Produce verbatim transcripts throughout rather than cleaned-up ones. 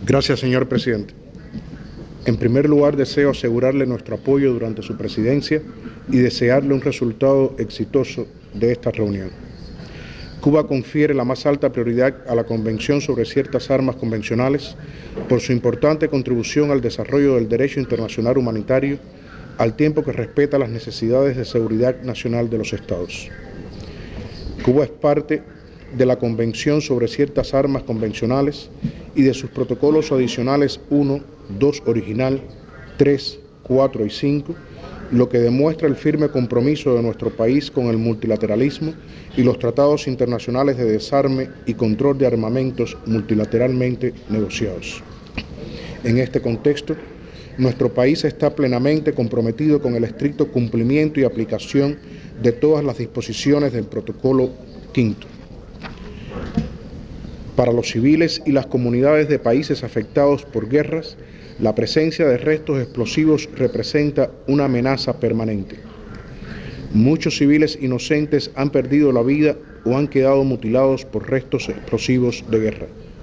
Gracias, señor presidente. En primer lugar, deseo asegurarle nuestro apoyo durante su presidencia y desearle un resultado exitoso de esta reunión. Cuba confiere la más alta prioridad a la Convención sobre ciertas armas convencionales por su importante contribución al desarrollo del derecho internacional humanitario, al tiempo que respeta las necesidades de seguridad nacional de los Estados. Cuba es parte de la Convención sobre ciertas armas convencionales y de sus protocolos adicionales uno, dos original, tres, cuatro y cinco, lo que demuestra el firme compromiso de nuestro país con el multilateralismo y los tratados internacionales de desarme y control de armamentos multilateralmente negociados. En este contexto, nuestro país está plenamente comprometido con el estricto cumplimiento y aplicación de todas las disposiciones del Protocolo Quinto. Para los civiles y las comunidades de países afectados por guerras, la presencia de restos explosivos representa una amenaza permanente. Muchos civiles inocentes han perdido la vida o han quedado mutilados por restos explosivos de guerra.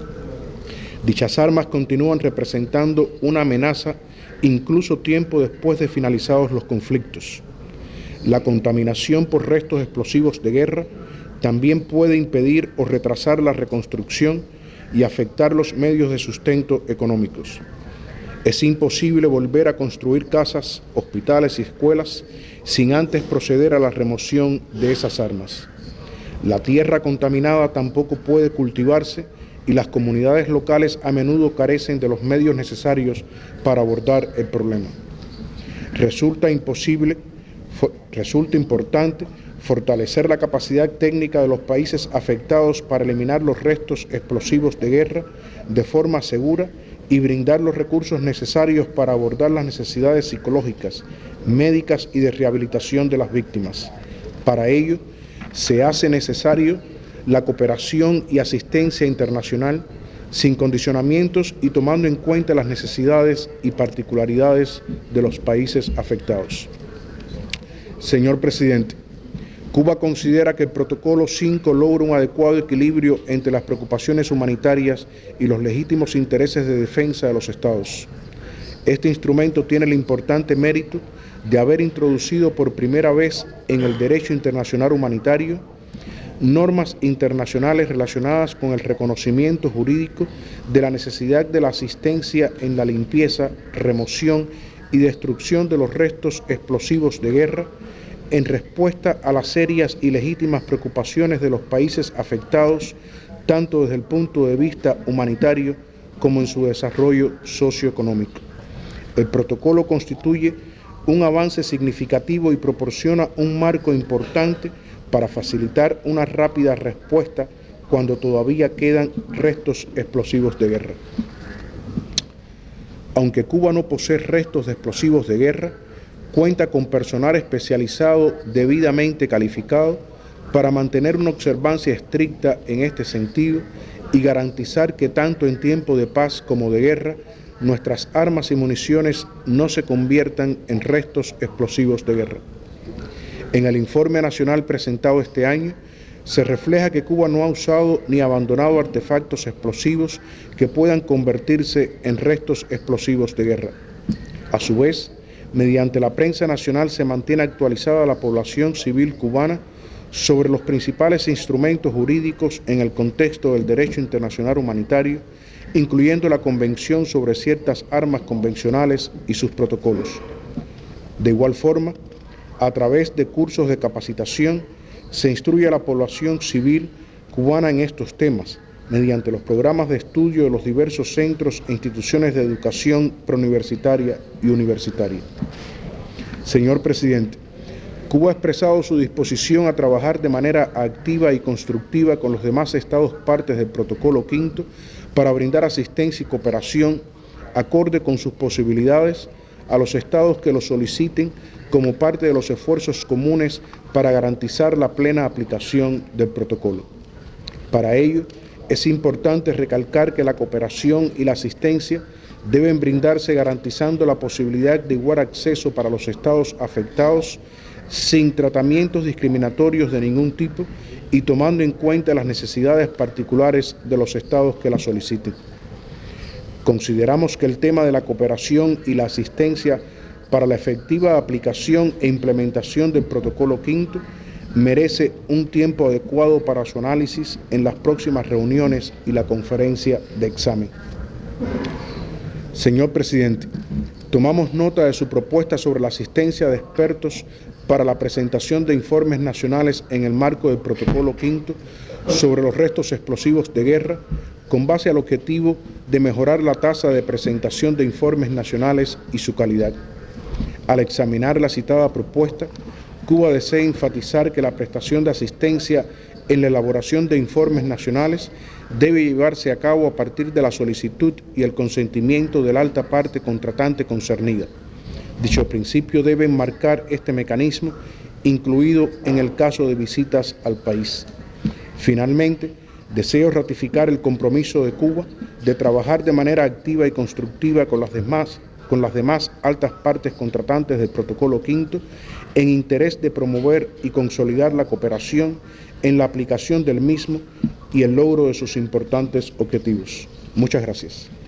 Dichas armas continúan representando una amenaza incluso tiempo después de finalizados los conflictos. La contaminación por restos explosivos de guerra también puede impedir o retrasar la reconstrucción y afectar los medios de sustento económicos. Es imposible volver a construir casas, hospitales y escuelas sin antes proceder a la remoción de esas armas. La tierra contaminada tampoco puede cultivarse y las comunidades locales a menudo carecen de los medios necesarios para abordar el problema. Resulta imposible, resulta importante fortalecer la capacidad técnica de los países afectados para eliminar los restos explosivos de guerra de forma segura y brindar los recursos necesarios para abordar las necesidades psicológicas, médicas y de rehabilitación de las víctimas. Para ello, se hace necesario la cooperación y asistencia internacional sin condicionamientos y tomando en cuenta las necesidades y particularidades de los países afectados. Señor presidente, Cuba considera que el Protocolo cinco logra un adecuado equilibrio entre las preocupaciones humanitarias y los legítimos intereses de defensa de los Estados. Este instrumento tiene el importante mérito de haber introducido por primera vez en el derecho internacional humanitario normas internacionales relacionadas con el reconocimiento jurídico de la necesidad de la asistencia en la limpieza, remoción y destrucción de los restos explosivos de guerra, en respuesta a las serias y legítimas preocupaciones de los países afectados, tanto desde el punto de vista humanitario como en su desarrollo socioeconómico. El protocolo constituye un avance significativo y proporciona un marco importante para facilitar una rápida respuesta cuando todavía quedan restos explosivos de guerra. Aunque Cuba no posee restos de explosivos de guerra, cuenta con personal especializado debidamente calificado para mantener una observancia estricta en este sentido y garantizar que tanto en tiempo de paz como de guerra, nuestras armas y municiones no se conviertan en restos explosivos de guerra. En el informe nacional presentado este año, se refleja que Cuba no ha usado ni abandonado artefactos explosivos que puedan convertirse en restos explosivos de guerra. A su vez, mediante la prensa nacional se mantiene actualizada la población civil cubana sobre los principales instrumentos jurídicos en el contexto del derecho internacional humanitario, incluyendo la Convención sobre ciertas armas convencionales y sus protocolos. De igual forma, a través de cursos de capacitación, se instruye a la población civil cubana en estos temas, mediante los programas de estudio de los diversos centros e instituciones de educación preuniversitaria y universitaria. Señor presidente, Cuba ha expresado su disposición a trabajar de manera activa y constructiva con los demás estados partes del Protocolo Quinto para brindar asistencia y cooperación acorde con sus posibilidades a los estados que lo soliciten como parte de los esfuerzos comunes para garantizar la plena aplicación del protocolo. Para ello, es importante recalcar que la cooperación y la asistencia deben brindarse garantizando la posibilidad de igual acceso para los estados afectados sin tratamientos discriminatorios de ningún tipo y tomando en cuenta las necesidades particulares de los estados que la soliciten. Consideramos que el tema de la cooperación y la asistencia para la efectiva aplicación e implementación del Protocolo Quinto merece un tiempo adecuado para su análisis en las próximas reuniones y la conferencia de examen. Señor Presidente, tomamos nota de su propuesta sobre la asistencia de expertos para la presentación de informes nacionales en el marco del Protocolo Quinto sobre los restos explosivos de guerra, con base al objetivo de mejorar la tasa de presentación de informes nacionales y su calidad. Al examinar la citada propuesta, Cuba desea enfatizar que la prestación de asistencia en la elaboración de informes nacionales debe llevarse a cabo a partir de la solicitud y el consentimiento de la alta parte contratante concernida. Dicho principio debe enmarcar este mecanismo, incluido en el caso de visitas al país. Finalmente, deseo ratificar el compromiso de Cuba de trabajar de manera activa y constructiva con las demás con las demás altas partes contratantes del Protocolo Quinto en interés de promover y consolidar la cooperación en la aplicación del mismo y el logro de sus importantes objetivos. Muchas gracias.